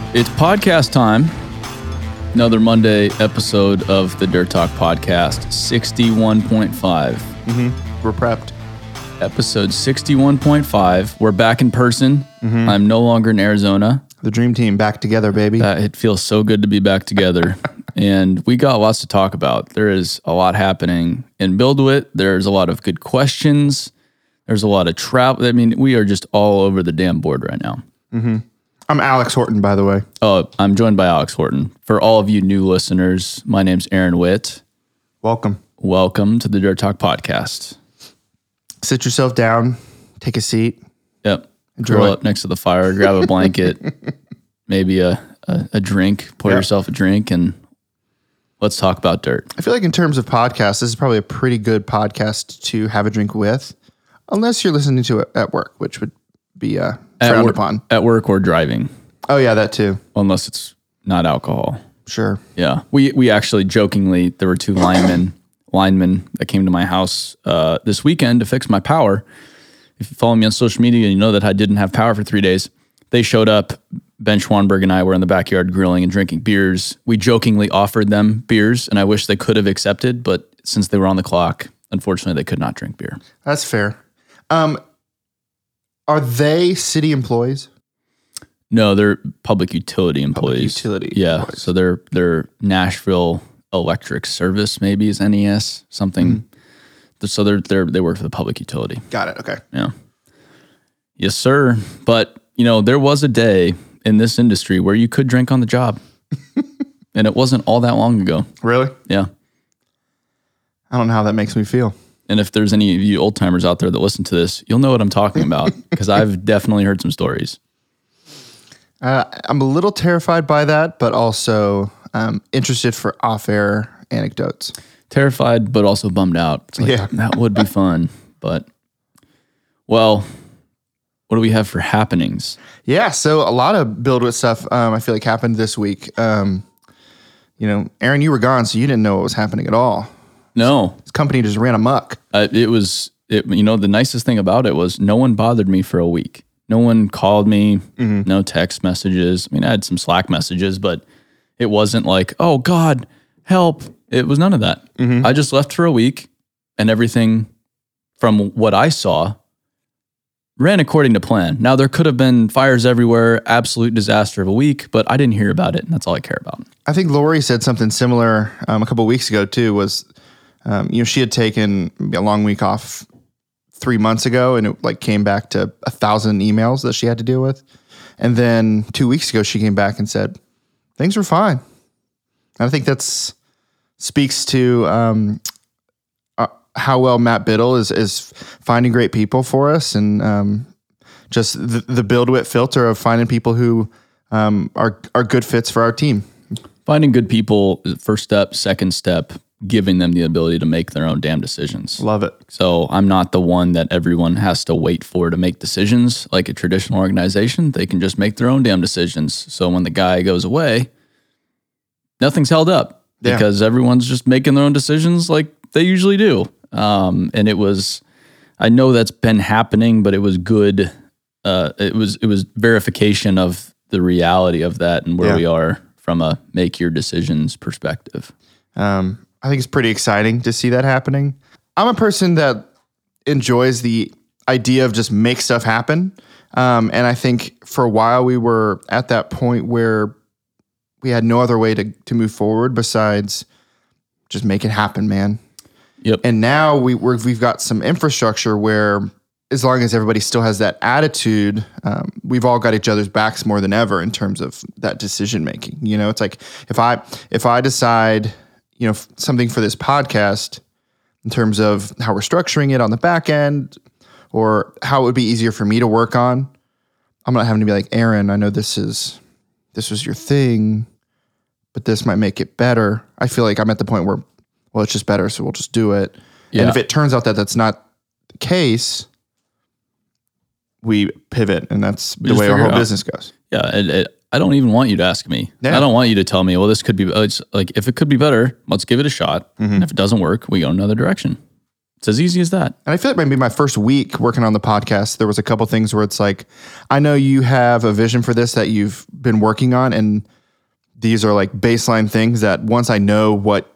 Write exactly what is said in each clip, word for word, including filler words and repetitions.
It's podcast time. Another Monday episode of the Dirt Talk Podcast, sixty-one point five. Mm-hmm. We're prepped. Episode sixty-one point five. We're back in person. Mm-hmm. I'm no longer in Arizona. The dream team back together, baby. Uh, it feels so good to be back together. And we got lots to talk about. There is a lot happening in BuildWitt. There's a lot of good questions. There's a lot of travel. I mean, we are just all over the damn board right now. Mm-hmm. I'm Alex Horton, by the way. Oh, I'm joined by Alex Horton. For all of you new listeners, my name's Aaron Witt. Welcome. Welcome to the Dirt Talk Podcast. Sit yourself down, take a seat. Yep. Enjoy Curl it. up next to the fire, grab a blanket, maybe a, a, a drink, pour Yep. yourself a drink, and let's talk about dirt. I feel like in terms of podcasts, this is probably a pretty good podcast to have a drink with, unless you're listening to it at work, which would be uh, At frowned work, upon. At work or driving, Oh, yeah, that too. unless it's not alcohol. Sure. Yeah. We we actually jokingly, there were two linemen linemen that came to my house uh, this weekend to fix my power. If you follow me on social media, you know that I didn't have power for three days. They showed up. Ben Schwanberg and I were in the backyard grilling and drinking beers. We jokingly offered them beers, and I wish they could have accepted, but since they were on the clock, unfortunately, they could not drink beer. That's fair. Um, are they city employees? No, they're public utility employees. Public utility yeah. employees. So they're they're Nashville Electric Service, maybe is N E S something. Mm-hmm. So they're they are they work for the public utility. Got it. Okay. Yeah. Yes, sir. But you know, there was a day in this industry where you could drink on the job, and it wasn't all that long ago. Really? Yeah. I don't know how that makes me feel. And if there's any of you old timers out there that listen to this, you'll know what I'm talking about because I've definitely heard some stories. Uh, I'm a little terrified by that, but also um, interested for off-air anecdotes. Terrified, but also bummed out. It's like, Yeah. that would be fun. But, well, what do we have for happenings? Yeah, so a lot of BuildWitt stuff um, I feel like happened this week. Um, you know, Aaron, you were gone, so you didn't know what was happening at all. No, This company just ran amok. uh, it was, it, you know, the nicest thing about it was no one bothered me for a week. No one called me, Mm-hmm. no text messages. I mean, I had some Slack messages, but it wasn't like, oh, God, help. It was none of that. Mm-hmm. I just left for a week, and everything from what I saw ran according to plan. Now, there could have been fires everywhere, absolute disaster of a week, but I didn't hear about it, and that's all I care about. I think Lori said something similar um, a couple weeks ago, too, was, um, you know, she had taken a long week off three months ago, and it like came back to a thousand emails that she had to deal with. And then two weeks ago, she came back and said, things were fine. And I think that's speaks to um, uh, how well Matt Biddle is is finding great people for us, and um, just the, the BuildWitt filter of finding people who um, are are good fits for our team. Finding good people, first step. Second step, giving them the ability to make their own damn decisions. Love it. So I'm not the one that everyone has to wait for to make decisions like a traditional organization. They can just make their own damn decisions. So when the guy goes away, nothing's held up Yeah. because everyone's just making their own decisions like they usually do. Um, and it was, I know that's been happening, but it was good. Uh, it was, it was verification of the reality of that and where Yeah. we are from a make your decisions perspective. Um, I think it's pretty exciting to see that happening. I'm a person that enjoys the idea of just make stuff happen. Um, and I think for a while we were at that point where we had no other way to, to move forward besides just make it happen, man. Yep. And now we, we're, we've got some infrastructure where as long as everybody still has that attitude, um, we've all got each other's backs more than ever in terms of that decision making. You know, it's like if I if I decide, you know, something for this podcast in terms of how we're structuring it on the back end or how it would be easier for me to work on, I'm not having to be like, Aaron, I know this is this was your thing, but this might make it better. I feel like I'm at the point where, well, it's just better, so we'll just do it. Yeah. And if it turns out that that's not the case, we pivot, and that's We the just way our figure whole it out. business goes. Yeah, it, it, I don't even want you to ask me. Yeah. I don't want you to tell me, well, this could be, it's like, if it could be better, let's give it a shot. Mm-hmm. And if it doesn't work, we go another direction. It's as easy as that. And I feel like maybe my first week working on the podcast, there was a couple things where it's like, I know you have a vision for this that you've been working on, and these are like baseline things that once I know what,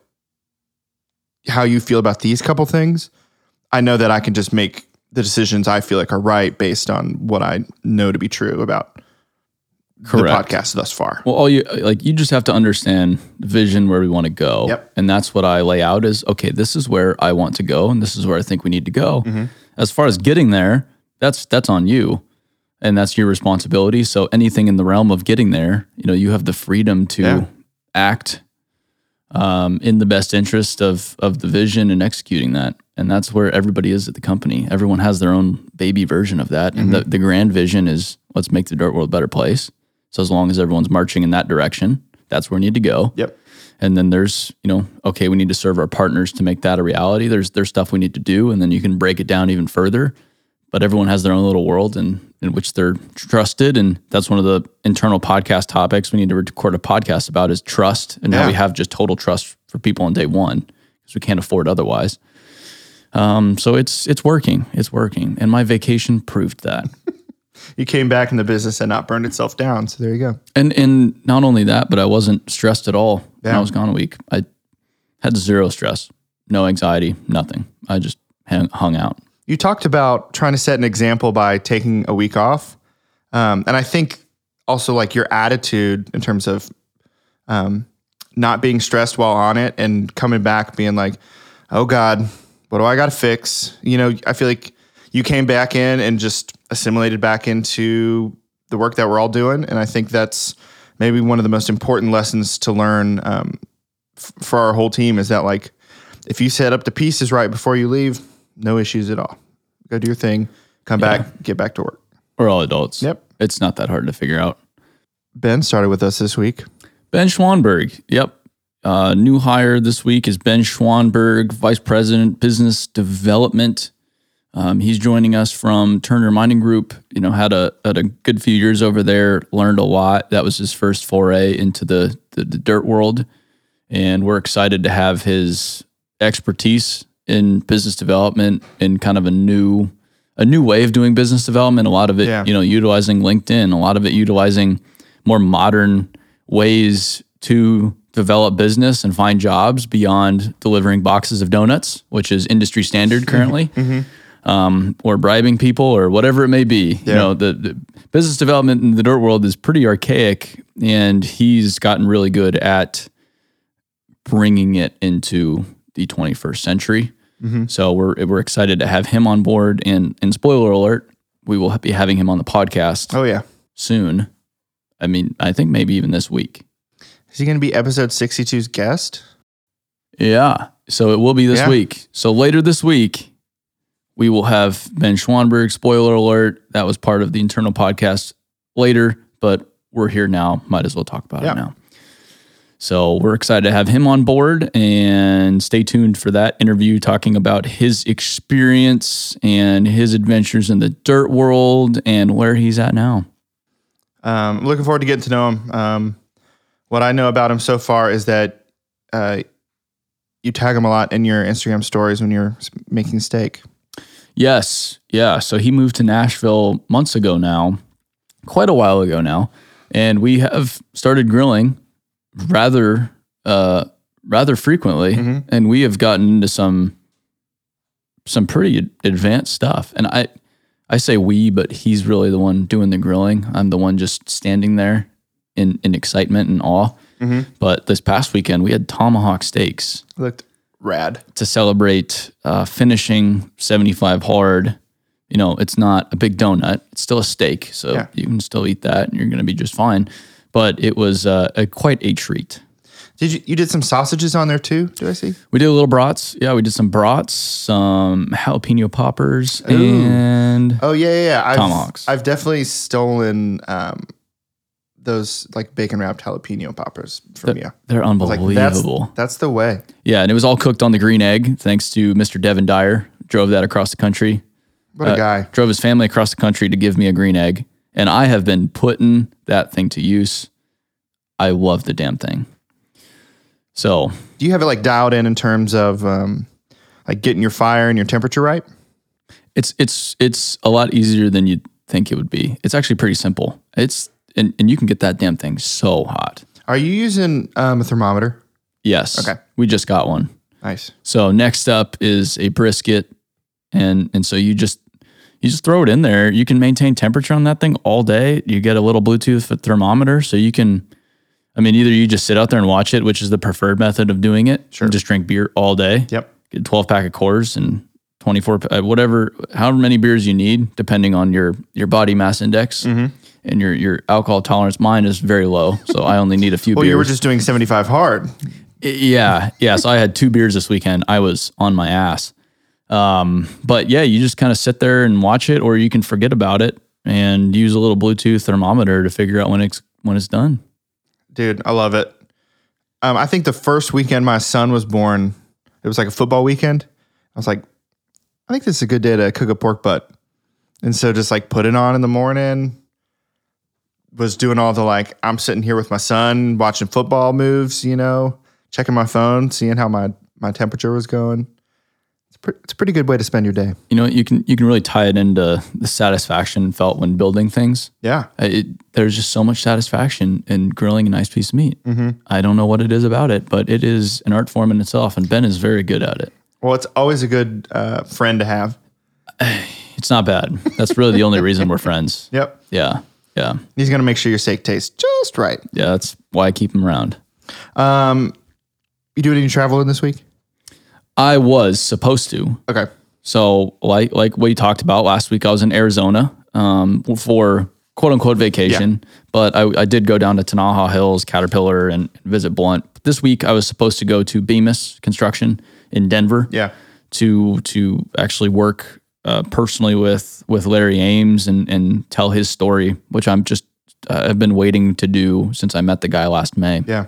how you feel about these couple things, I know that I can just make the decisions I feel like are right based on what I know to be true about Correct. The podcast thus far. Well, all you like, you just have to understand the vision where we want to go. Yep. And that's what I lay out is, okay, this is where I want to go, and this is where I think we need to go. Mm-hmm. As far as getting there, that's that's on you, and that's your responsibility. So anything in the realm of getting there, you know, you have the freedom to Yeah. act um, in the best interest of of the vision and executing that. And that's where everybody is at the company. Everyone has their own baby version of that. And Mm-hmm. the, the grand vision is, let's make the dirt world a better place. So as long as everyone's marching in that direction, that's where we need to go. Yep. And then there's, you know, okay, we need to serve our partners to make that a reality. There's there's stuff we need to do, and then you can break it down even further. But everyone has their own little world in, in which they're trusted. And that's one of the internal podcast topics we need to record a podcast about is trust, and Yeah. how we have just total trust for people on day one because we can't afford otherwise. Um, so it's it's working. It's working. And my vacation proved that. You came back and the business had not burned itself down. So there you go. And and not only that, but I wasn't stressed at all when Yeah. I was gone a week. I had zero stress, no anxiety, nothing. I just hung, hung out. You talked about trying to set an example by taking a week off. Um, and I think also like your attitude in terms of um, not being stressed while on it and coming back being like, oh God, what do I got to fix? You know, I feel like you came back in and just assimilated back into the work that we're all doing. And I think that's maybe one of the most important lessons to learn um, f- for our whole team is that like, if you set up the pieces right before you leave, no issues at all. Go do your thing, come Yeah. back, get back to work. We're all adults. Yep. It's not that hard to figure out. Ben started with us this week. Ben Schwanberg. Yep. Uh, new hire this week is Ben Schwanberg, Vice President, Business Development. Um, he's joining us from Turner Mining Group. You know, had a had a good few years over there, learned a lot. That was his first foray into the, the, the dirt world. And we're excited to have his expertise in business development in kind of a new a new way of doing business development. A lot of it, Yeah. you know, utilizing LinkedIn, a lot of it utilizing more modern ways to develop business and find jobs beyond delivering boxes of donuts, which is industry standard currently, um, or bribing people or whatever it may be. You Yeah. know, the, the business development in the dirt world is pretty archaic, and he's gotten really good at bringing it into the twenty-first century. So we're we're excited to have him on board. And and spoiler alert, we will be having him on the podcast Oh, yeah. soon. I mean, I think maybe even this week. Is he going to be episode sixty-two's guest? Yeah. So it will be this Yeah. week. So later this week, we will have Ben Schwanberg. Spoiler alert, that was part of the internal podcast later, but we're here now. Might as well talk about Yeah. it now. So we're excited to have him on board, and stay tuned for that interview talking about his experience and his adventures in the dirt world and where he's at now. Um, I'm looking forward to getting to know him. Um, what I know about him so far is that uh, you tag him a lot in your Instagram stories when you're s- making steak. Yes. Yeah. So he moved to Nashville months ago now, quite a while ago now. And we have started grilling rather, uh, rather frequently. Mhm. And we have gotten into some, some pretty ad- advanced stuff. And I, I say we, but he's really the one doing the grilling. I'm the one just standing there in, in excitement and awe. Mhm. But this past weekend we had tomahawk steaks Looked rad. to celebrate uh, finishing seventy-five hard. You know, it's not a big donut. It's still a steak, so Yeah. you can still eat that and you're going to be just fine. But it was uh, a, quite a treat. Did you you did some sausages on there too? Did I see? We did a little brats. Yeah, we did some brats, some jalapeno poppers, Ooh. and Oh yeah, yeah. yeah. I've, Tomahawks. I've definitely stolen um, those like bacon wrapped jalapeno poppers from you. they're I was like, that's, unbelievable. that's the way. Yeah, and it was all cooked on the green egg, thanks to Mister Devin Dyer. Drove that across the country. What a Uh, guy. Drove his family across the country to give me a green egg. And I have been putting that thing to use. I love the damn thing. So, Do you have it like dialed in in terms of um, like getting your fire and your temperature right? It's it's it's a lot easier than you'd think it would be. It's actually pretty simple. It's and, and you can get that damn thing so hot. Are you using um, a thermometer? Yes. Okay. We just got one. Nice. So next up is a brisket, and and so you just you just throw it in there. You can maintain temperature on that thing all day. You get a little Bluetooth thermometer, so you can. I mean, either you just sit out there and watch it, which is the preferred method of doing it. Sure. And just drink beer all day. Yep. Get a twelve pack of Coors and twenty-four, uh, whatever, however many beers you need, depending on your your body mass index Mm-hmm. and your your alcohol tolerance. Mine is very low, so I only need a few Well, beers. you were just doing seventy-five hard. Yeah, yeah. So I had two beers this weekend. I was on my ass. Um, but yeah, you just kind of sit there and watch it, or you can forget about it and use a little Bluetooth thermometer to figure out when it's when it's done. Dude, I love it. Um, I think the first weekend my son was born, it was like a football weekend. I was like, I think this is a good day to cook a pork butt. And so just like put it on in the morning, was doing all the like, I'm sitting here with my son watching football moves, you know, checking my phone, seeing how my, my temperature was going. It's, pre- it's a pretty good way to spend your day. You know, you can you can really tie it into the satisfaction felt when building things. Yeah. It, there's just so much satisfaction in grilling a nice piece of meat. Mm-hmm. I don't know what it is about it, but it is an art form in itself, and Ben is very good at it. Well, it's always a good uh, friend to have. It's not bad. That's really the only reason we're friends. Yep. Yeah, yeah, He's going to make sure your steak tastes just right. yeah. That's why I keep him around. Um, you doing any traveling this week? I was supposed to. Okay. So like like we talked about last week, I was in Arizona um, for quote unquote vacation, Yeah. but I, I did go down to Tanaha Hills, Caterpillar, and visit Blunt. This week I was supposed to go to Bemis Construction in Denver. Yeah. To to actually work uh, personally with with Larry Ames and and tell his story, which I'm just uh, I've been waiting to do since I met the guy last May. Yeah.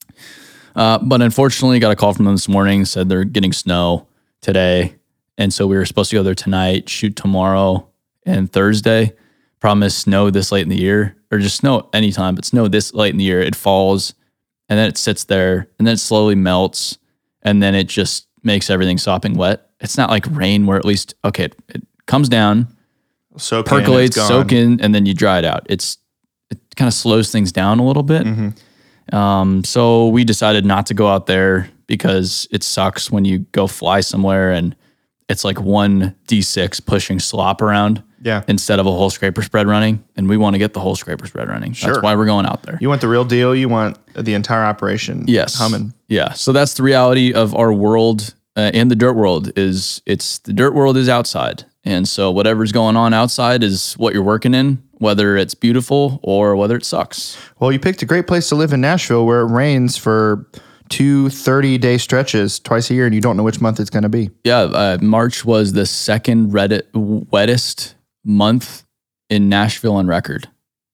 Uh, but unfortunately, got a call from them this morning, said they're getting snow today. And so we were supposed to go there tonight, shoot tomorrow and Thursday. Problem is snow this late in the year, or just snow anytime, but snow this late in the year, it falls and then it sits there and then it slowly melts and then it just makes everything sopping wet. It's not like rain where at least, okay, it, it comes down, Soak percolates, in, soak in, and then you dry it out. It's It kind of slows things down a little bit. Mm-hmm. Um, so we decided not to go out there because it sucks when you go fly somewhere and it's like one D six pushing slop around Yeah. instead of a whole scraper spread running. And we want to get the whole scraper spread running. Sure. That's why we're going out there. You want the real deal. You want the entire operation Yes. humming. Yeah. So that's the reality of our world uh, and the dirt world is it's the dirt world is outside. And so whatever's going on outside is what you're working in, whether it's beautiful or whether it sucks. Well, you picked a great place to live in Nashville where it rains for two thirty-day stretches twice a year, and you don't know which month it's going to be. Yeah, uh, March was the second Reddit wettest month in Nashville on record.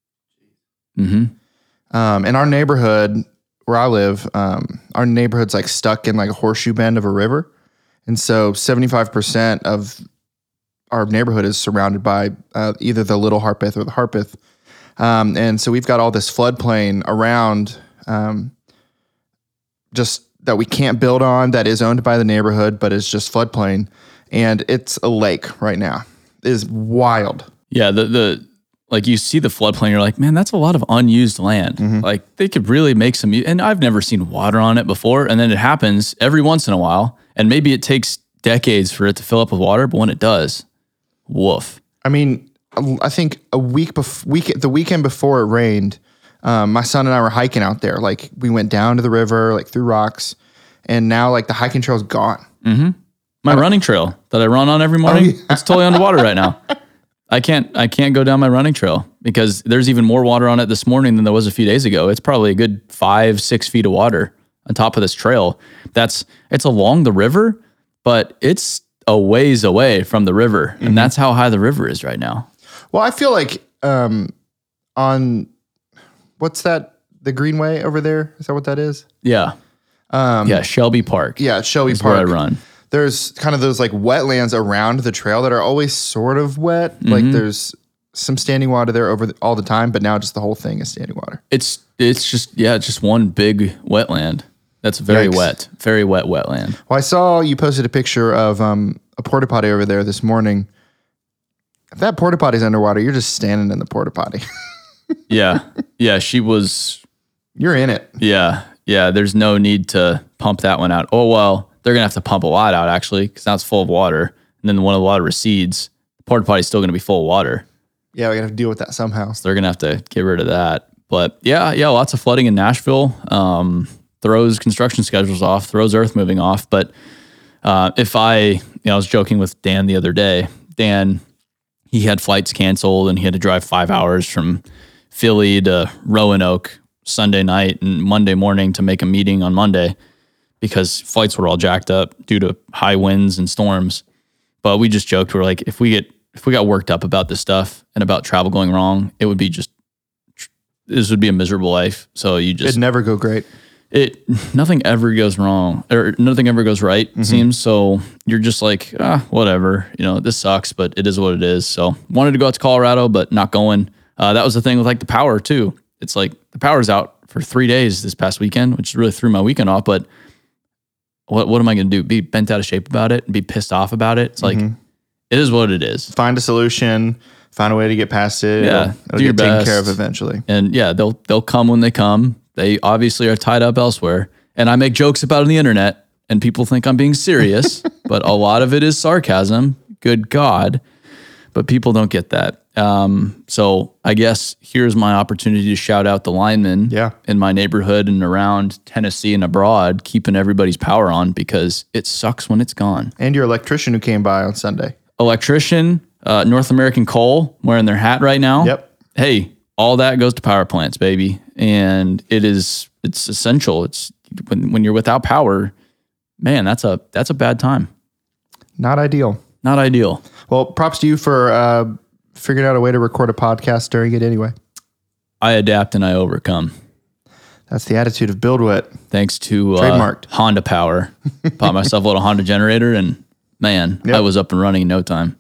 Mm-hmm. Um, in our neighborhood where I live, um, our neighborhood's like stuck in like a horseshoe bend of a river. And so seventy-five percent of our neighborhood is surrounded by uh, either the Little Harpeth or the Harpeth. Um, and so we've got all this floodplain around um, just that we can't build on that is owned by the neighborhood, but is just floodplain. And it's a lake right now. It is wild. Yeah, the the like you see the floodplain, you're like, man, that's a lot of unused land. Mm-hmm. Like they could really make some, and I've never seen water on it before. And then it happens every once in a while, and maybe it takes decades for it to fill up with water, but when it does, woof. I mean, I think a week before week the weekend before it rained, um, my son and I were hiking out there. Like we went down to the river, like through rocks, and now like the hiking trail's gone. Mm-hmm. My running trail that I run on every morning, Oh, yeah. it's totally underwater right now. I can't I can't go down my running trail because there's even more water on it this morning than there was a few days ago. It's probably a good five, six feet of water on top of this trail. That's it's along the river, but it's a ways away from the river. Mm-hmm. And that's how high the river is right now. Well, I feel like um, on what's that? The Greenway over there? Is that what that is? Yeah. Um, Yeah, Shelby Park. Yeah, Shelby is Park. where I run. There's kind of those like wetlands around the trail that are always sort of wet. Mm-hmm. Like there's some standing water there over the, all the time, but now just the whole thing is standing water. It's it's just yeah, it's just one big wetland. That's very Yikes. wet, very wet wetland. Well, I saw you posted a picture of um, a porta potty over there this morning. If that porta potty's underwater, you're just standing in the porta potty. Yeah, yeah, she was. You're in it. Yeah, yeah. There's no need to pump that one out. Oh well, they're gonna have to pump a lot out actually, because now it's full of water, and then when the water recedes, the porta potty's still gonna be full of water. Yeah, we got to deal with that somehow. So they're gonna have to get rid of that. But yeah, yeah, lots of flooding in Nashville. Um, throws construction schedules off, throws earth moving off. But uh, if I, you know, I was joking with Dan the other day. Dan, he had flights canceled and he had to drive five hours from Philly to Roanoke Sunday night and Monday morning to make a meeting on Monday because flights were all jacked up due to high winds and storms. But we just joked, we're like, if we get if we got worked up about this stuff and about travel going wrong, it would be just this would be a miserable life. So you just It'd never go great. it nothing ever goes wrong or nothing ever goes right, it seems. So you're just like, ah, whatever, you know, this sucks, but it is what it is. So wanted to go out to Colorado, but not going. Uh, that was the thing with like the power too. It's like the power's out for three days this past weekend, which really threw my weekend off. But what what am I going to do? Be bent out of shape about it and be pissed off about it? It's like, it is what it is. Find a solution, find a way to get past it. Yeah, It'll, it'll do your get taken best. care of eventually. And yeah, they'll they'll come when they come. They obviously are tied up elsewhere. And I make jokes about it on the internet and people think I'm being serious, but a lot of it is sarcasm. Good God. But people don't get that. Um, so I guess here's my opportunity to shout out the linemen Yeah. in my neighborhood and around Tennessee and abroad, keeping everybody's power on because it sucks when it's gone. And your electrician who came by on Sunday. Electrician, uh, North American Coal, wearing their hat right now. Yep. Hey, all that goes to power plants, baby. And it is, it's essential. It's when, when you're without power, man, that's a, that's a bad time. Not ideal. Not ideal. Well, props to you for uh, figuring out a way to record a podcast during it anyway. I adapt and I overcome. That's the attitude of BuildWit. Thanks to uh, Trademarked. Honda Power. Bought myself a little Honda generator and man, Yep. I was up and running in no time.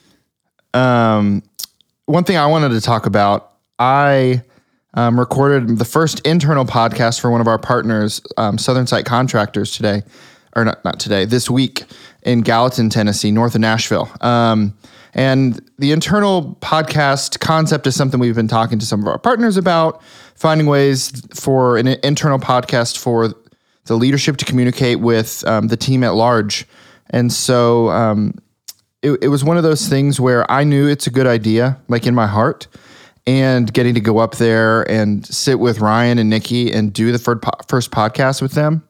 Um, one thing I wanted to talk about, I um, recorded the first internal podcast for one of our partners, um, Southern Site Contractors today, or not, not today, this week in Gallatin, Tennessee, north of Nashville. Um, and the internal podcast concept is something we've been talking to some of our partners about, finding ways for an internal podcast for the leadership to communicate with um, the team at large. And so um, it, it was one of those things where I knew it's a good idea, like in my heart, and getting to go up there and sit with Ryan and Nikki and do the first, po- first podcast with them.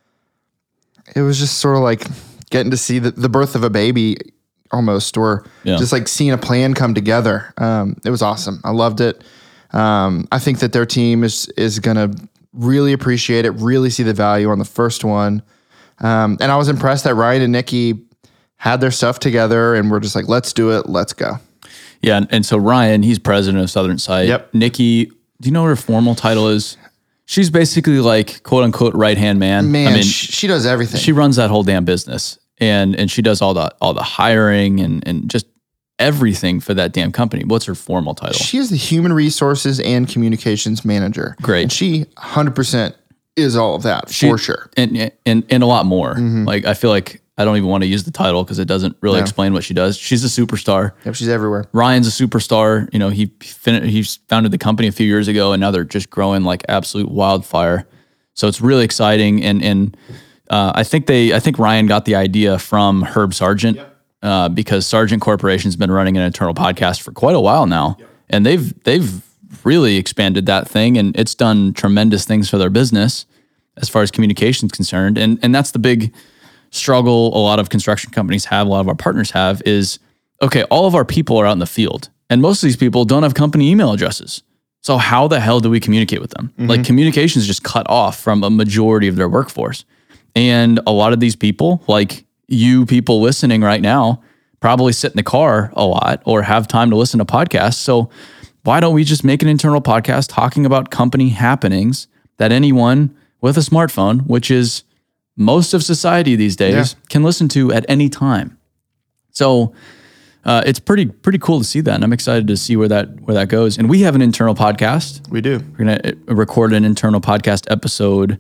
It was just sort of like getting to see the, the birth of a baby almost, or Yeah. just like seeing a plan come together. Um, it was awesome. I loved it. Um, I think that their team is, is going to really appreciate it, really see the value on the first one. Um, and I was impressed that Ryan and Nikki had their stuff together and were just like, let's do it. Let's go. Yeah. And, and so Ryan, he's president of Southern Site. Yep. Nikki, do you know what her formal title is? She's basically like quote unquote right hand man. Man, I mean, sh- she does everything. she runs that whole damn business, and and she does all the all the hiring and and just everything for that damn company. What's her formal title? She is the human resources and communications manager. Great. And she one hundred percent is all of that She- for sure. and and and a lot more. Like I feel like I don't even want to use the title because it doesn't really No. explain what she does. She's a superstar. Yep, she's everywhere. Ryan's a superstar. You know, he fin- he founded the company a few years ago, and now they're just growing like absolute wildfire. So it's really exciting, and and uh, I think they I think Ryan got the idea from Herb Sargent uh, because Sargent Corporation's been running an internal podcast for quite a while now, and they've they've really expanded that thing, and it's done tremendous things for their business as far as communication is concerned, and and that's the big struggle a lot of construction companies have, a lot of our partners have is, okay, all of our people are out in the field and most of these people don't have company email addresses. So how the hell do we communicate with them? Like communication is just cut off from a majority of their workforce. And a lot of these people, like you people listening right now, probably sit in the car a lot or have time to listen to podcasts. So why don't we just make an internal podcast talking about company happenings that anyone with a smartphone, which is most of society these days, Yeah. can listen to at any time. So uh, it's pretty pretty cool to see that, and I'm excited to see where that where that goes. And we have an internal podcast. We do. We're gonna uh, record an internal podcast episode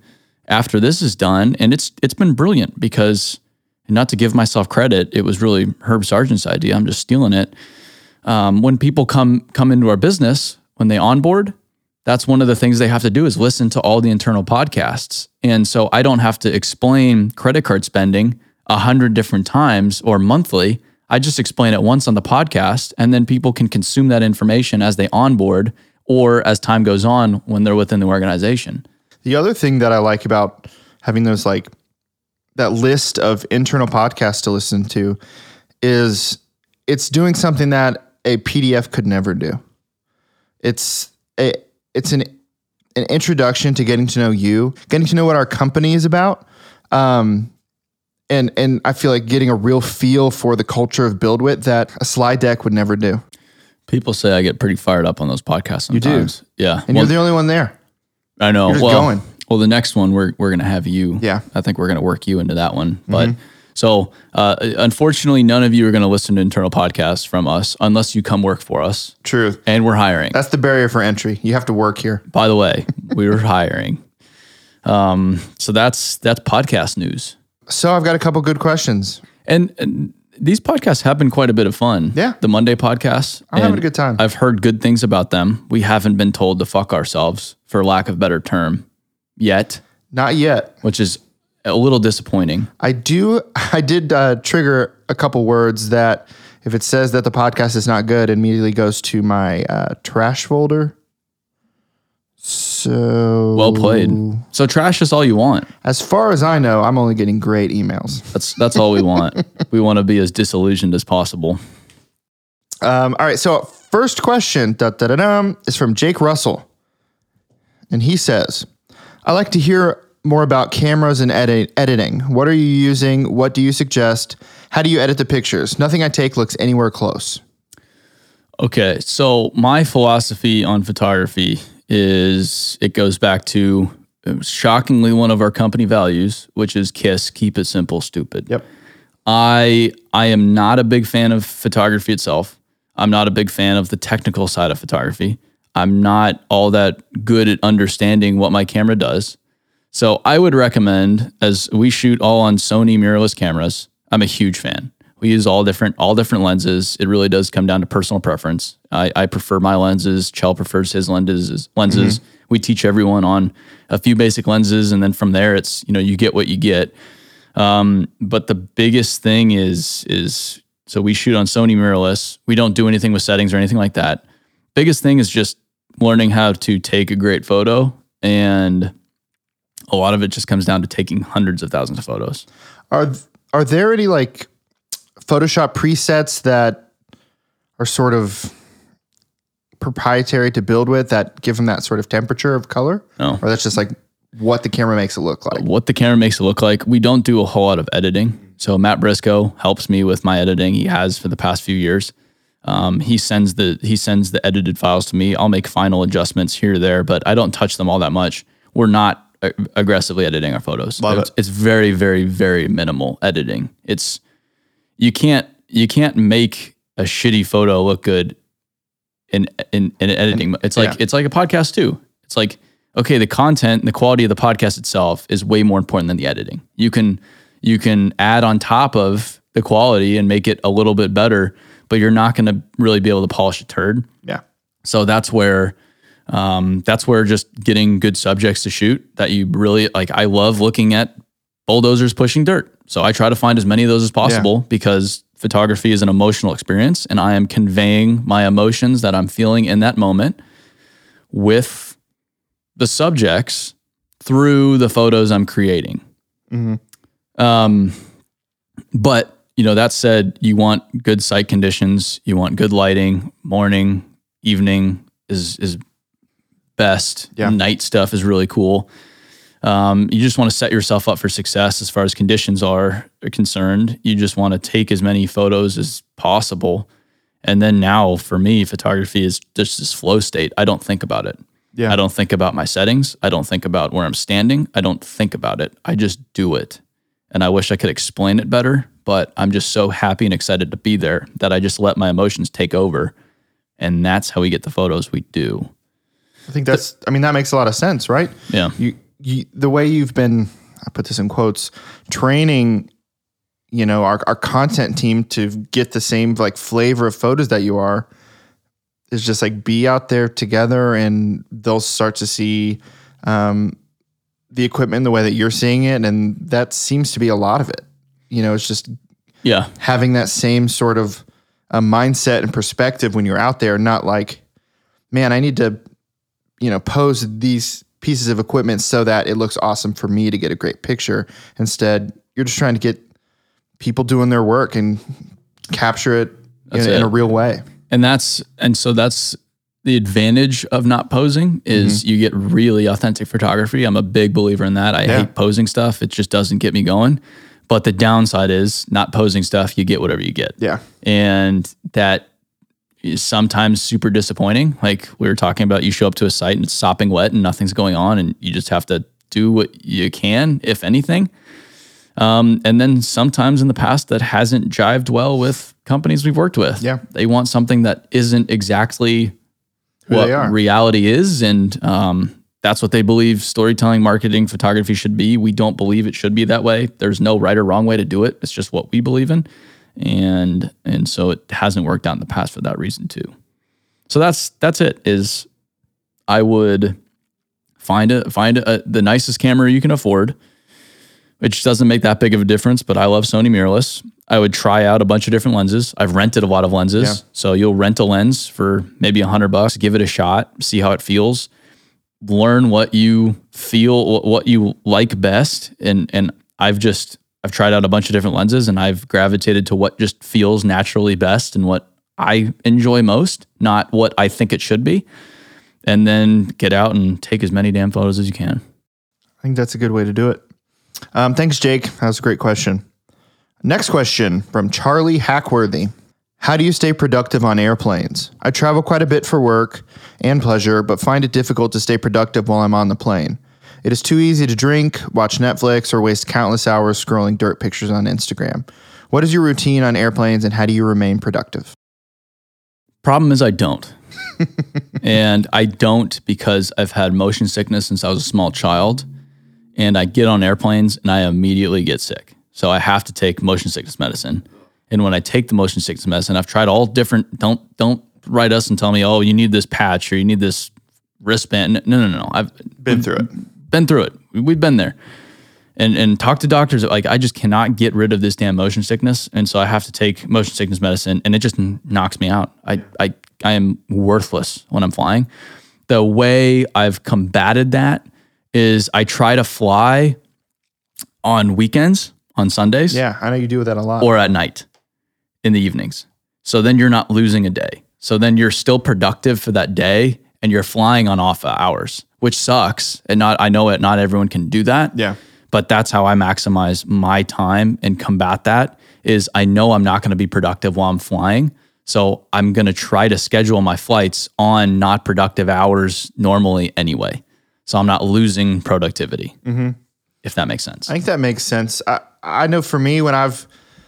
after this is done. And it's it's been brilliant because, not to give myself credit, it was really Herb Sargent's idea. I'm just stealing it. Um, when people come come into our business, when they onboard, that's one of the things they have to do is listen to all the internal podcasts. And so I don't have to explain credit card spending a hundred different times or monthly. I just explain it once on the podcast, and then people can consume that information as they onboard or as time goes on when they're within the organization. The other thing that I like about having those, like, that list of internal podcasts to listen to is it's doing something that a P D F could never do. It's a, it's an, an introduction to getting to know you, getting to know what our company is about. Um, and, and I feel like getting a real feel for the culture of BuildWitt that a slide deck would never do. People say I get pretty fired up on those podcasts sometimes. You do. Yeah. And well, you're the only one there. I know. You're just well, going. Well, the next one we're we're gonna have you. Yeah. I think we're gonna work you into that one. But mm-hmm. so uh, unfortunately, none of you are gonna listen to internal podcasts from us unless you come work for us. True. And we're hiring. That's the barrier for entry. You have to work here. By the way, we're hiring. Um, so that's that's podcast news. So I've got a couple good questions. And, and these podcasts have been quite a bit of fun. Yeah. The Monday podcasts. I'm having a good time. I've heard good things about them. We haven't been told to fuck ourselves, for lack of a better term, yet. Not yet. Which is a little disappointing. I do. I did uh, trigger a couple words that if it says that the podcast is not good, it immediately goes to my uh, trash folder. So well played. So trash is all you want. As far as I know, I'm only getting great emails. That's that's all we want. We want to be as disillusioned as possible. Um, all right. So first question da, da, da, da, is from Jake Russell. And he says, I like to hear more about cameras and edit, editing. What are you using? What do you suggest? How do you edit the pictures? Nothing I take looks anywhere close. Okay. So my philosophy on photography is it goes back to shockingly one of our company values, which is KISS, keep it simple, stupid. Yep. I I am not a big fan of photography itself. I'm not a big fan of the technical side of photography. I'm not all that good at understanding what my camera does. So I would recommend, as we shoot all on Sony mirrorless cameras, I'm a huge fan. We use all different all different lenses. It really does come down to personal preference. I, I prefer my lenses. Chell prefers his lenses. Lenses. Mm-hmm. We teach everyone on a few basic lenses, and then from there, it's you know you get what you get. Um, but the biggest thing is is so we shoot on Sony mirrorless. We don't do anything with settings or anything like that. Biggest thing is just learning how to take a great photo, and a lot of it just comes down to taking hundreds of thousands of photos. Are are there any like Photoshop presets that are sort of proprietary to BuildWitt that give them that sort of temperature of color? No. Or that's just like what the camera makes it look like? What the camera makes it look like. We don't do a whole lot of editing. So Matt Briscoe helps me with my editing. He has for the past few years. Um, he sends the he sends the edited files to me. I'll make final adjustments here or there, but I don't touch them all that much. We're not a- aggressively editing our photos. Love it's, it. It's very, very, very minimal editing. It's You can't you can't make a shitty photo look good in in, in editing. It's like yeah. it's like a podcast too. It's like, okay, the content and the quality of the podcast itself is way more important than the editing. You can you can add on top of the quality and make it a little bit better, but you're not going to really be able to polish a turd. Yeah. So that's where um, that's where just getting good subjects to shoot that you really like. I love looking at bulldozers pushing dirt. So I try to find as many of those as possible yeah. because photography is an emotional experience, and I am conveying my emotions that I'm feeling in that moment with the subjects through the photos I'm creating. Mm-hmm. Um, but you know, that said, you want good sight conditions, you want good lighting, morning, evening is, is best. Yeah. Night stuff is really cool. Um, you just want to set yourself up for success as far as conditions are concerned. You just want to take as many photos as possible. And then now for me, photography is just this flow state. I don't think about it. Yeah. I don't think about my settings. I don't think about where I'm standing. I don't think about it. I just do it. And I wish I could explain it better, but I'm just so happy and excited to be there that I just let my emotions take over. And that's how we get the photos we do. I think that's, I mean, that makes a lot of sense, right? Yeah. You, you, the way you've been, I put this in quotes, training, you know, our, our content team to get the same like flavor of photos that you are, is just like be out there together and they'll start to see um, the equipment the way that you're seeing it. And that seems to be a lot of it. You know, it's just yeah, having that same sort of uh, mindset and perspective when you're out there, not like, man, I need to, you know, pose these pieces of equipment so that it looks awesome for me to get a great picture. Instead, you're just trying to get people doing their work and capture it, in, it. in a real way. And that's, and so that's the advantage of not posing is mm-hmm. you get really authentic photography. I'm a big believer in that. I yeah. hate posing stuff. It just doesn't get me going. But the downside is not posing stuff, you get whatever you get. Yeah. And that is sometimes super disappointing. Like we were talking about, you show up to a site and it's sopping wet and nothing's going on and you just have to do what you can, if anything. Um, and then sometimes in the past that hasn't jived well with companies we've worked with. Yeah. They want something that isn't exactly Who what reality is. And um, that's what they believe storytelling, marketing, photography should be. We don't believe it should be that way. There's no right or wrong way to do it. It's just what we believe in. And and so it hasn't worked out in the past for that reason too. So that's that's it, is I would find a, find a, the nicest camera you can afford, which doesn't make that big of a difference, but I love Sony mirrorless. I would try out a bunch of different lenses. I've rented a lot of lenses. Yeah. So you'll rent a lens for maybe a hundred bucks, give it a shot, see how it feels, learn what you feel, what you like best. And, and I've just, I've tried out a bunch of different lenses and I've gravitated to what just feels naturally best and what I enjoy most, not what I think it should be. And then get out and take as many damn photos as you can. I think that's a good way to do it. Um, thanks, Jake. That was a great question. Next question from Charlie Hackworthy. How do you stay productive on airplanes? I travel quite a bit for work and pleasure, but find it difficult to stay productive while I'm on the plane. It is too easy to drink, watch Netflix, or waste countless hours scrolling dirt pictures on Instagram. What is your routine on airplanes and how do you remain productive? Problem is I don't. And I don't because I've had motion sickness since I was a small child. And I get on airplanes and I immediately get sick. So I have to take motion sickness medicine. And when I take the motion sickness medicine, I've tried all different, don't don't write us and tell me, oh, you need this patch or you need this wristband. No, no, no, no. I've been through it. Been through it. We've been there. And and talk to doctors. Like, I just cannot get rid of this damn motion sickness. And so I have to take motion sickness medicine and it just knocks me out. I, I, I am worthless when I'm flying. The way I've combated that is I try to fly on weekends, on Sundays. Yeah, I know you do that a lot. Or at night in the evenings. So then you're not losing a day. So then you're still productive for that day and you're flying on off hours, which sucks. And not I know it, not everyone can do that. Yeah. But that's how I maximize my time and combat that is I know I'm not going to be productive while I'm flying. So I'm going to try to schedule my flights on not productive hours normally anyway. So I'm not losing productivity, mm-hmm. if that makes sense. I think that makes sense. I, I know for me, when I've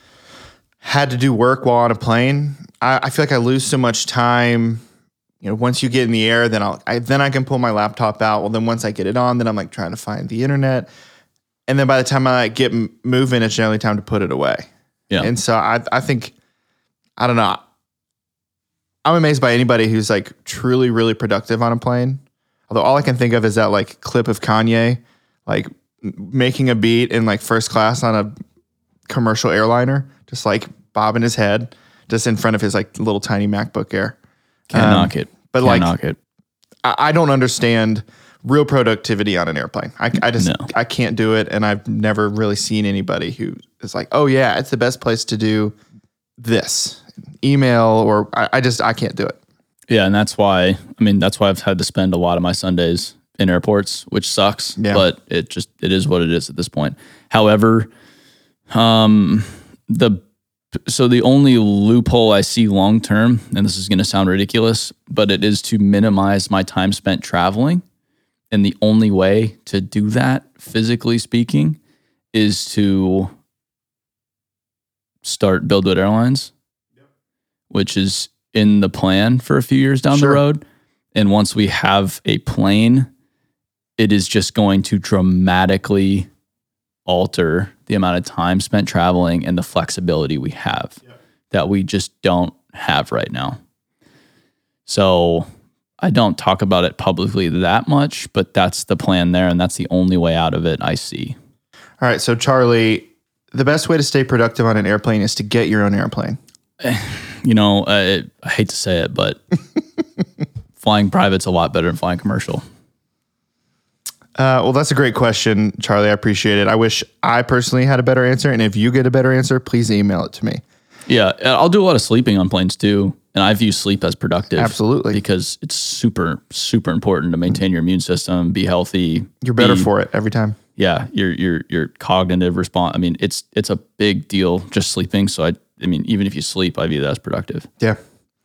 had to do work while on a plane, I, I feel like I lose so much time. You know, once you get in the air, then I'll I, then I can pull my laptop out. Well, then once I get it on, then I'm like trying to find the internet, and then by the time I get m- moving, it's generally time to put it away. Yeah. And so I I think I don't know. I'm amazed by anybody who's like truly really productive on a plane. Although all I can think of is that like clip of Kanye, like making a beat in like first class on a commercial airliner, just like bobbing his head, just in front of his like little tiny MacBook Air. Can't um, knock it. But Can't like, knock it. I, I don't understand real productivity on an airplane. I, I just, no. I can't do it. And I've never really seen anybody who is like, oh yeah, it's the best place to do this email or I, I just, I can't do it. Yeah, and that's why, I mean, that's why I've had to spend a lot of my Sundays in airports, which sucks, yeah. but it just, it is what it is at this point. However, um, the, so the only loophole I see long-term, and this is going to sound ridiculous, but it is to minimize my time spent traveling. And the only way to do that, physically speaking, is to start BuildWitt Airlines, yep. which is in the plan for a few years down sure. the road. And once we have a plane it is just going to dramatically alter the amount of time spent traveling and the flexibility we have yeah. that we just don't have right now. So I don't talk about it publicly that much, but that's the plan there, and that's the only way out of it I see. All right, so Charlie, the best way to stay productive on an airplane is to get your own airplane. You know, I, I hate to say it, but flying private's a lot better than flying commercial. Uh, well, that's a great question, Charlie. I appreciate it. I wish I personally had a better answer. And if you get a better answer, please email it to me. Yeah, I'll do a lot of sleeping on planes too. And I view sleep as productive. Absolutely. Because it's super, super important to maintain your immune system, be healthy. You're better be, for it every time. Yeah, your your your cognitive response. I mean, it's it's a big deal just sleeping. So I I mean, even if you sleep, I view that as productive. Yeah.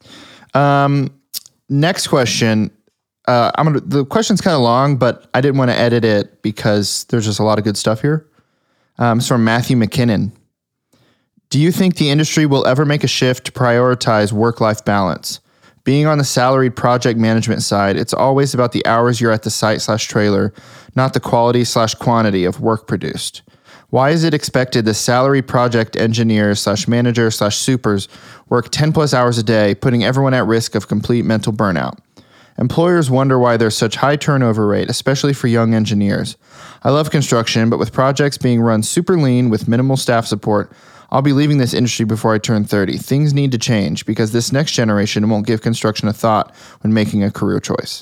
Um. Next question. Uh, I'm gonna. The question's kind of long, but I didn't want to edit it because there's just a lot of good stuff here. Um, it's from Matthew McKinnon. Do you think the industry will ever make a shift to prioritize work-life balance? Being on the salaried project management side, it's always about the hours you're at the site slash trailer, not the quality slash quantity of work produced. Why is it expected the salaried project engineers slash managers slash supers work ten plus hours a day, putting everyone at risk of complete mental burnout? Employers wonder why there's such high turnover rate, especially for young engineers. I love construction, but with projects being run super lean with minimal staff support, I'll be leaving this industry before I turn thirty. Things need to change because this next generation won't give construction a thought when making a career choice.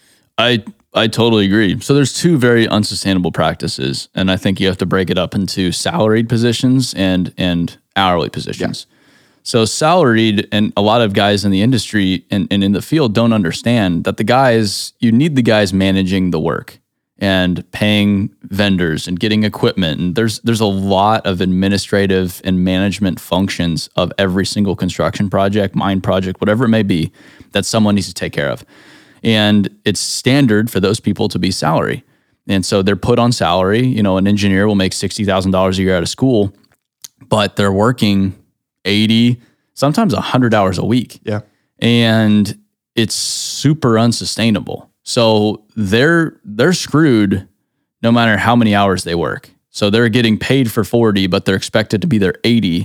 I I totally agree. So there's two very unsustainable practices, and I think you have to break it up into salaried positions and and hourly positions. Yeah. So salaried, and a lot of guys in the industry and, and in the field don't understand that the guys, you need the guys managing the work and paying vendors and getting equipment. And there's there's a lot of administrative and management functions of every single construction project, mine project, whatever it may be, that someone needs to take care of. And it's standard for those people to be salary. And so they're put on salary. You know, an engineer will make sixty thousand dollars a year out of school, but they're working eighty, sometimes one hundred hours a week. Yeah. And it's super unsustainable. So they're they're screwed no matter how many hours they work. So they're getting paid for forty, but they're expected to be there eighty,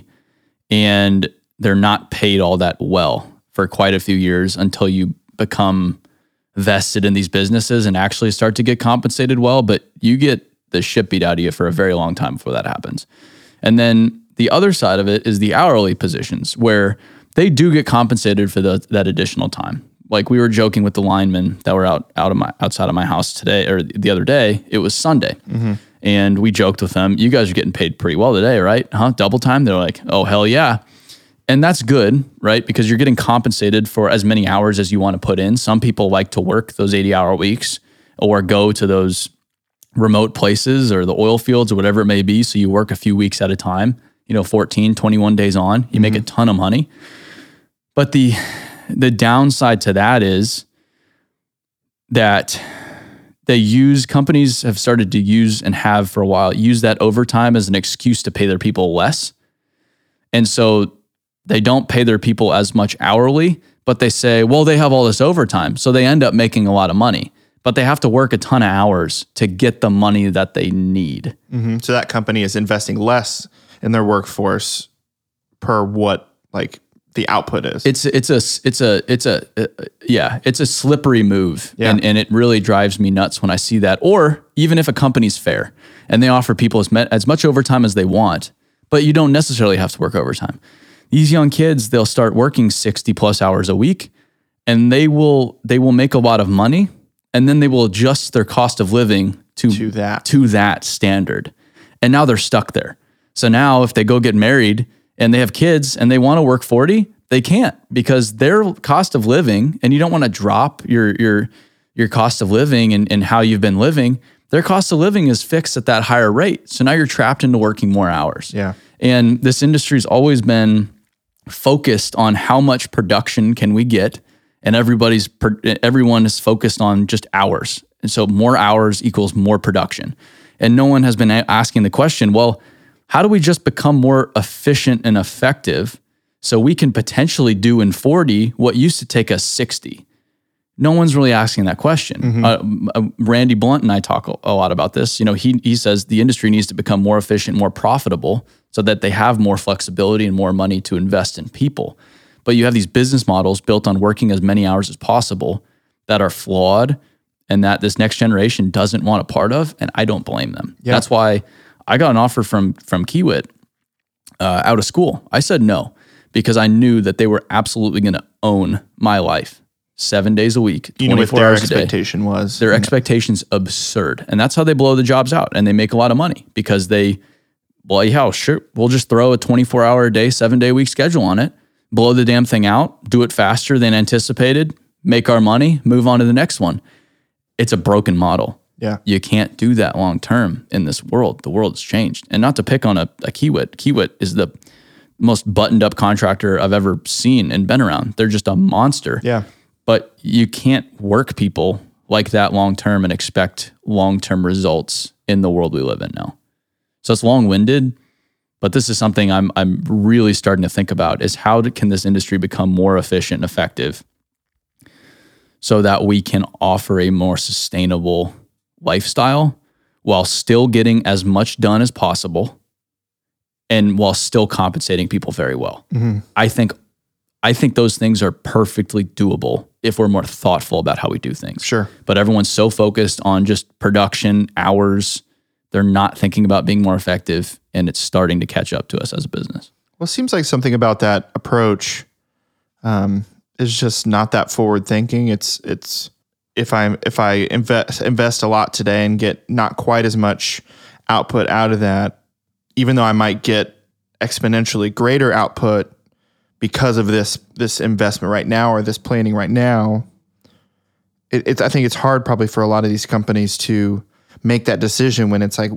and they're not paid all that well for quite a few years until you become vested in these businesses and actually start to get compensated well. But you get the shit beat out of you for a very long time before that happens. And then the other side of it is the hourly positions where they do get compensated for the, that additional time. Like we were joking with the linemen that were out, out of my outside of my house today or the other day. It was Sunday, mm-hmm. and we joked with them. You guys are getting paid pretty well today, right? Huh? Double time? They're like, oh hell yeah, and that's good, right? Because you're getting compensated for as many hours as you want to put in. Some people like to work those eighty hour weeks or go to those remote places or the oil fields or whatever it may be. So you work a few weeks at a time. You know, fourteen, twenty-one days on. You mm-hmm. make a ton of money, but the The downside to that is that they use, companies have started to use and have for a while, use that overtime as an excuse to pay their people less. And so they don't pay their people as much hourly, but they say, well, they have all this overtime. So they end up making a lot of money, but they have to work a ton of hours to get the money that they need. Mm-hmm. So that company is investing less in their workforce per what, like, the output is. It's it's a it's a it's a uh, yeah, it's a slippery move, yeah. and and it really drives me nuts when I see that. Or even if a company's fair and they offer people as met, as much overtime as they want, but you don't necessarily have to work overtime. These young kids, they'll start working sixty plus hours a week, and they will they will make a lot of money, and then they will adjust their cost of living to to that to that standard, and now they're stuck there. So now if they go get married and they have kids and they want to work forty, they can't because their cost of living, and you don't want to drop your your your cost of living and, and how you've been living, their cost of living is fixed at that higher rate. So now you're trapped into working more hours. Yeah. And this industry's always been focused on how much production can we get, and everybody's everyone is focused on just hours. And so more hours equals more production. And no one has been asking the question, well, how do we just become more efficient and effective so we can potentially do in forty what used to take us sixty? No one's really asking that question. Mm-hmm. Uh, Randy Blunt and I talk a lot about this. You know, he he says the industry needs to become more efficient, more profitable, so that they have more flexibility and more money to invest in people. But you have these business models built on working as many hours as possible that are flawed and that this next generation doesn't want a part of, and I don't blame them. Yeah. That's why I got an offer from from Kiewit uh, out of school. I said no because I knew that they were absolutely going to own my life. Seven days a week, you know what their expectation was. Their expectation's absurd. And that's how they blow the jobs out. And they make a lot of money because they, well, yeah, sure, we'll just throw a twenty-four hour a day, seven day a week schedule on it, blow the damn thing out, do it faster than anticipated, make our money, move on to the next one. It's a broken model. Yeah. You can't do that long term in this world. The world has changed. And not to pick on a, a Kiewit. Kiewit is the most buttoned up contractor I've ever seen and been around. They're just a monster. Yeah. But you can't work people like that long-term and expect long-term results in the world we live in now. So it's long-winded, but this is something I'm I'm really starting to think about is how do, can this industry become more efficient and effective so that we can offer a more sustainable lifestyle while still getting as much done as possible and while still compensating people very well. Mm-hmm. I think I think those things are perfectly doable if we're more thoughtful about how we do things. Sure. But everyone's so focused on just production, hours, they're not thinking about being more effective, and it's starting to catch up to us as a business. Well, it seems like something about that approach um, is just not that forward thinking. It's it's if I if I invest invest a lot today and get not quite as much output out of that, even though I might get exponentially greater output because of this this investment right now or this planning right now, it, it's I think it's hard probably for a lot of these companies to make that decision when it's like,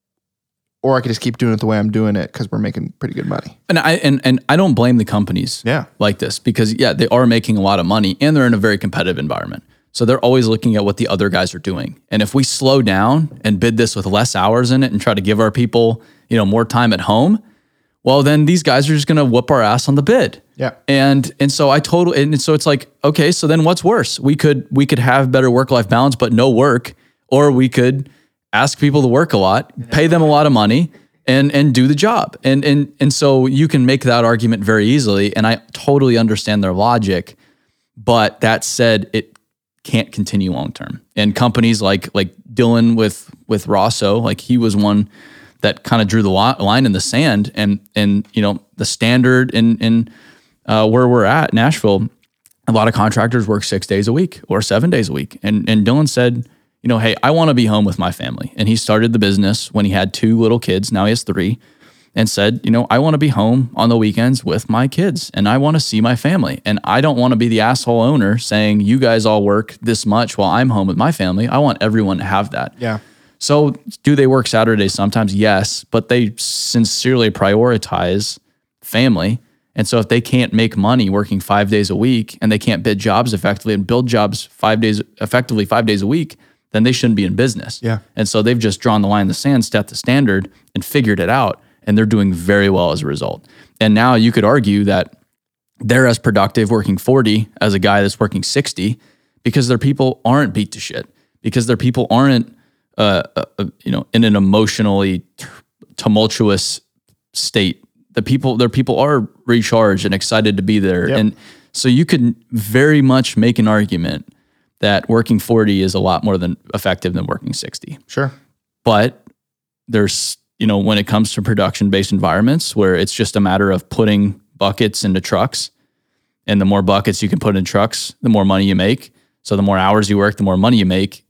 or I could just keep doing it the way I'm doing it because we're making pretty good money. And I and and I don't blame the companies yeah. like this because yeah, they are making a lot of money and they're in a very competitive environment. So they're always looking at what the other guys are doing. And if we slow down and bid this with less hours in it and try to give our people, you know, more time at home, well, then these guys are just going to whoop our ass on the bid. Yeah. And and so I totally and so it's like, okay, so then what's worse? We could we could have better work-life balance but no work, or we could ask people to work a lot, pay them a lot of money and and do the job. And and and so you can make that argument very easily, and I totally understand their logic, but that said, it can't continue long term. And companies like like Dylan with with Rosso, like he was one that kind of drew the line in the sand, and and you know the standard in in uh, where we're at, Nashville, a lot of contractors work six days a week or seven days a week, and and Dylan said, you know, hey, I want to be home with my family, and he started the business when he had two little kids. Now he has three, and said, you know, I want to be home on the weekends with my kids, and I want to see my family, and I don't want to be the asshole owner saying you guys all work this much while I'm home with my family. I want everyone to have that. Yeah. So do they work Saturdays sometimes? Yes, but they sincerely prioritize family. And so if they can't make money working five days a week and they can't bid jobs effectively and build jobs five days effectively five days a week, then they shouldn't be in business. Yeah. And so they've just drawn the line in the sand, set the standard, and figured it out. And they're doing very well as a result. And now you could argue that they're as productive working forty as a guy that's working sixty because their people aren't beat to shit, because their people aren't Uh, uh, you know, in an emotionally t- tumultuous state. The people, their people are recharged and excited to be there. Yep. And so you could very much make an argument that working forty is a lot more than effective than working sixty. Sure. But there's, you know, when it comes to production-based environments where it's just a matter of putting buckets into trucks, and the more buckets you can put in trucks, the more money you make. So the more hours you work, the more money you make.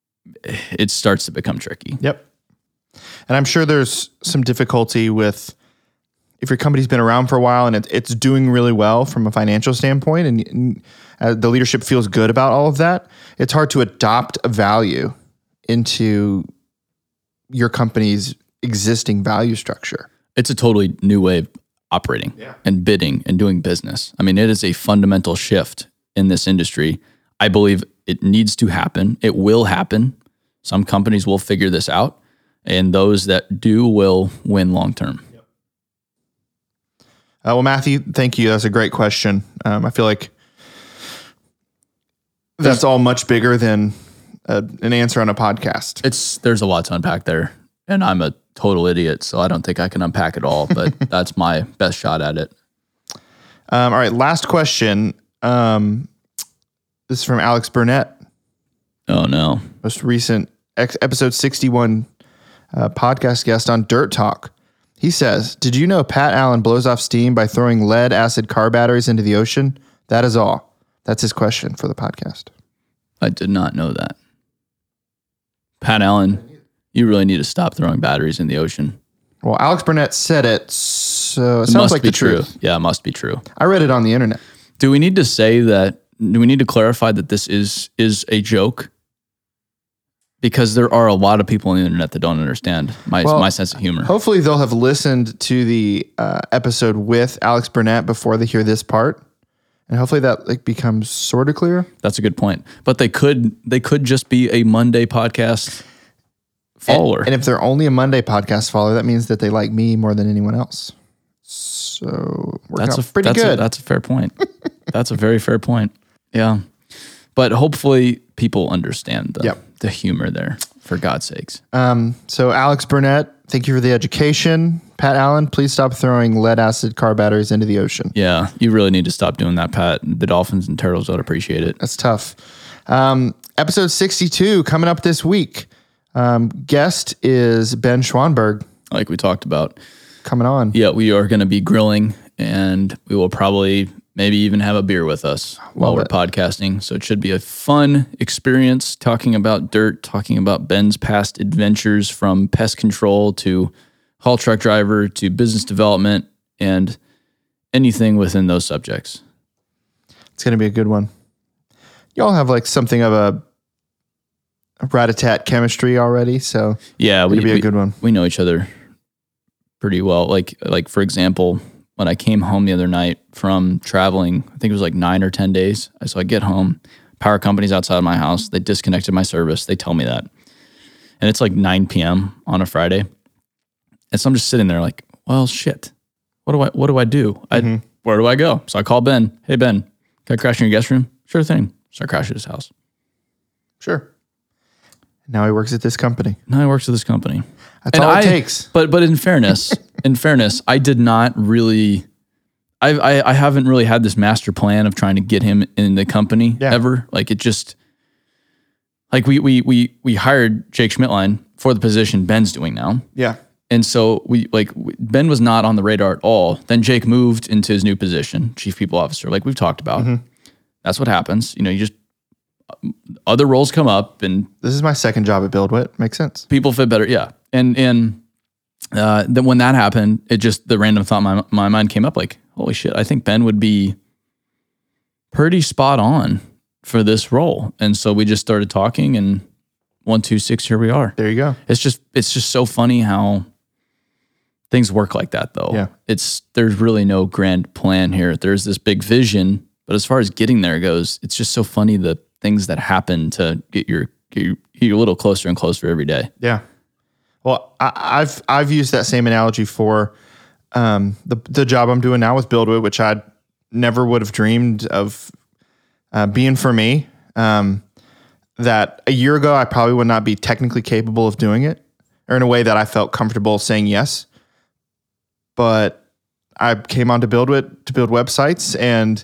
It starts to become tricky. Yep. And I'm sure there's some difficulty with if your company's been around for a while and it, it's doing really well from a financial standpoint and, and uh, the leadership feels good about all of that, it's hard to adopt a value into your company's existing value structure. It's a totally new way of operating yeah. and bidding and doing business. I mean, it is a fundamental shift in this industry. I believe it needs to happen. It will happen. Some companies will figure this out, and those that do will win long term. Yep. Uh, well, Matthew, thank you. That's a great question. Um, I feel like that's all much bigger than a, an answer on a podcast. It's there's a lot to unpack there, and I'm a total idiot, so I don't think I can unpack it all. But that's my best shot at it. Um, all right, last question. Um, this is from Alex Burnett. Oh no! Most recent ex- episode sixty-one uh, podcast guest on Dirt Talk. He says, "Did you know Pat Allen blows off steam by throwing lead acid car batteries into the ocean? That is all." That's his question for the podcast. I did not know that. Pat Allen, you really need to stop throwing batteries in the ocean. Well, Alex Burnett said it, so it, It sounds must like be the truth. true. Yeah, it must be true. I read it on the internet. Do we need to say that? Do we need to clarify that this is is a joke? Because there are a lot of people on the internet that don't understand my Well, my sense of humor. Hopefully, they'll have listened to the uh, episode with Alex Burnett before they hear this part, and hopefully that like becomes sort of clear. That's a good point. But they could they could just be a Monday podcast follower. And, and if they're only a Monday podcast follower, that means that they like me more than anyone else. So working that's out a pretty that's good. A, that's a fair point. That's a very fair point. Yeah, but hopefully people understand the Yep. the humor there. For God's sakes. Um, so Alex Burnett, thank you for the education. Pat Allen, please stop throwing lead acid car batteries into the ocean. Yeah, you really need to stop doing that, Pat. The Dolphins and Turtles would appreciate it. That's tough. Um, episode sixty-two coming up this week. Um, guest is Ben Schwanberg Like we talked about. coming on. Yeah, we are going to be grilling, and we will probably maybe even have a beer with us while Love we're it. podcasting. So it should be a fun experience talking about dirt, talking about Ben's past adventures from pest control to haul truck driver to business development and anything within those subjects. It's going to be a good one. Y'all have like something of a, a rat-a-tat chemistry already, so Yeah, we, it'll be a we, good one. we know each other pretty well. Like, like for example, when I came home the other night from traveling, I think it was like nine or ten days. So I get home, power company's outside of my house. They disconnected my service. They tell me that. And it's like nine p.m. on a Friday. And so I'm just sitting there like, well, shit. What do I what do I do? I Mm-hmm. Where do I go? So I call Ben. Hey, Ben, can I crash in your guest room? Sure thing. So I crash at his house. Sure. Now he works at this company. Now he works at this company. That's And all I- it takes. But but in fairness, in fairness, I did not really. I, I I haven't really had this master plan of trying to get him in the company Yeah. ever. Like it just, like we we we we hired Jake Schmidtline for the position Ben's doing now, Yeah. and so we like we- Ben was not on the radar at all. Then Jake moved into his new position, chief people officer, like we've talked about. Mm-hmm. That's what happens. You know, you just other roles come up and This is my second job at BuildWit. Makes sense. people fit better. Yeah. And, and, uh, then when that happened, it just, the random thought in my, my mind came up like, holy shit, I think Ben would be pretty spot on for this role. And so we just started talking and one, two, six, here we are. There you go. It's just, it's just so funny how things work like that though. Yeah. It's, there's really no grand plan here. There's this big vision, but as far as getting there goes, it's just so funny the things that happen to get your, get you, get you a little closer and closer every day. Yeah. Well, I, I've I've used that same analogy for um, the the job I'm doing now with BuildWit, which I never would have dreamed of uh, being for me. Um, that a year ago, I probably would not be technically capable of doing it, or in a way that I felt comfortable saying yes. But I came on to BuildWit to build websites, and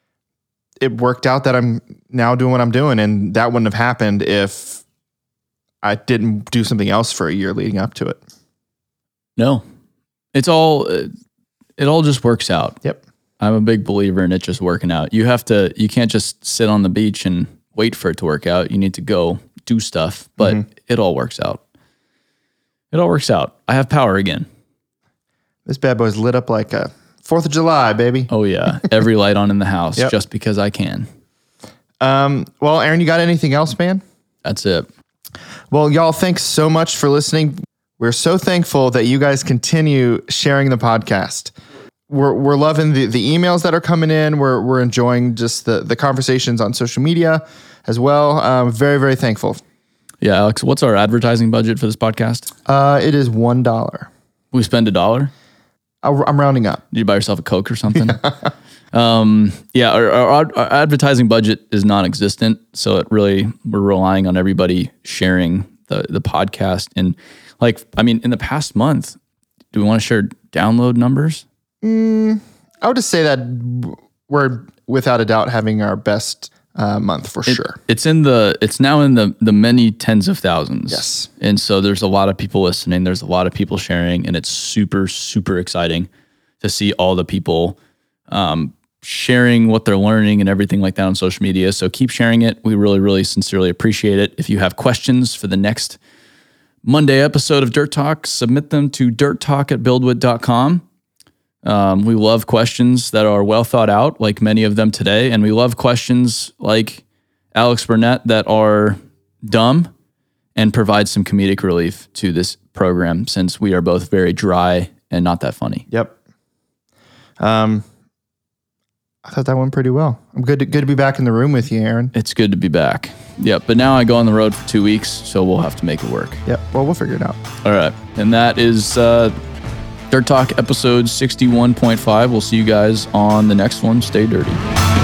it worked out that I'm now doing what I'm doing, and that wouldn't have happened if I didn't do something else for a year leading up to it. No, it's all, uh, it all just works out. Yep. I'm a big believer in it just working out. You have to, you can't just sit on the beach and wait for it to work out. You need to go do stuff, but Mm-hmm. it all works out. It all works out. I have power again. This bad boy's lit up like a fourth of July, baby. Oh yeah. Every light on in the house Yep. just because I can. Um, well, Aaron, you got anything else, man? That's it. Well, y'all, thanks so much for listening. We're so thankful that you guys continue sharing the podcast. We're we're loving the, the emails that are coming in. We're we're enjoying just the, the conversations on social media as well. Um, very, very thankful. Yeah. Alex, what's our advertising budget for this podcast? Uh, it is one dollar. We spend a dollar. I'm rounding up. Did you buy yourself a Coke or something? Um, yeah, our, our, our advertising budget is non-existent, so it really we're relying on everybody sharing the the podcast. And like, I mean, in the past month, do we want to share download numbers? Mm, I would just say that we're without a doubt having our best uh, month for it, sure. It's in the it's now in the the many tens of thousands. Yes, and so there's a lot of people listening. There's a lot of people sharing, and it's super super exciting to see all the people um, sharing what they're learning and everything like that on social media. So keep sharing it. We really, really sincerely appreciate it. If you have questions for the next Monday episode of Dirt Talk, submit them to dirt talk at buildwit dot com. Um, we love questions that are well thought out, like many of them today. And we love questions like Alex Burnett that are dumb and provide some comedic relief to this program, since we are both very dry and not that funny. Yep. Um, I thought that went pretty well. I'm good to, good to be back in the room with you, Aaron. It's good to be back. Yep. But now I go on the road for two weeks, so we'll have to make it work. Yep. Well, we'll figure it out. All right. And that is uh, Dirt Talk episode sixty-one point five. We'll see you guys on the next one. Stay dirty.